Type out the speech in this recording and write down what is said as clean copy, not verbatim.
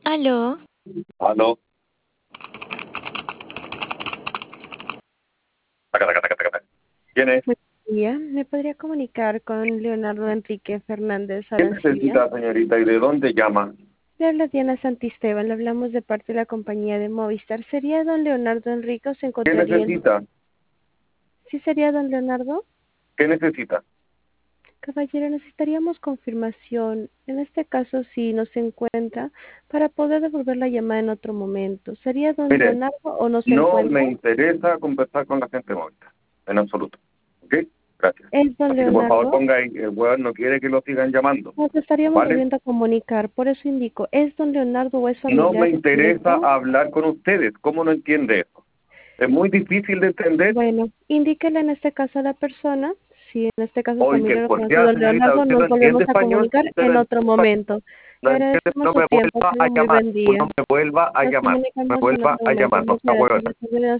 Aló, Aló. Taca, taca, taca, taca, taca. ¿Quién es? Buen día, ¿me podría comunicar con Leonardo Enrique Fernández ¿Qué Arancibia? necesita, señorita, y de dónde llama? Le habla Diana Santisteban, le hablamos de parte de la compañía de Movistar. ¿Sería don Leonardo Enrique o se ¿Qué encontraría en... necesita? ¿Sí sería don Leonardo? ¿Qué necesita? Caballero, necesitaríamos confirmación, en este caso si no se encuentra, para poder devolver la llamada en otro momento. ¿Sería don Mire, Leonardo o no se no me encuentra? interesa conversar con la gente móvil, en absoluto. ¿Ok? Gracias. ¿Es don Así que por favor Leonardo? ponga ahí, el weón no quiere que lo sigan llamando. Nos estaríamos ¿Vale? volviendo a comunicar, por eso indico, ¿es don Leonardo o es No me familiar interesa suyo? hablar con ustedes. ¿Cómo no entiende eso? Es muy difícil de entender. Bueno, indíquele en este caso a la persona, si en este caso es Oye, familiar o ¿por qué, conocido de señorita? Leonardo, ¿Usted no nos volvemos entiende a español? comunicar ¿Usted no en entiende otro español? momento. No Le entiende, agradecemos no su me tiempo, vuelva a tenga muy llamar. buen No día. me vuelva a Nos llamar. Me comunicamos en vuelva otro a momento. llamar. No Muchas está gracias. huevona. Le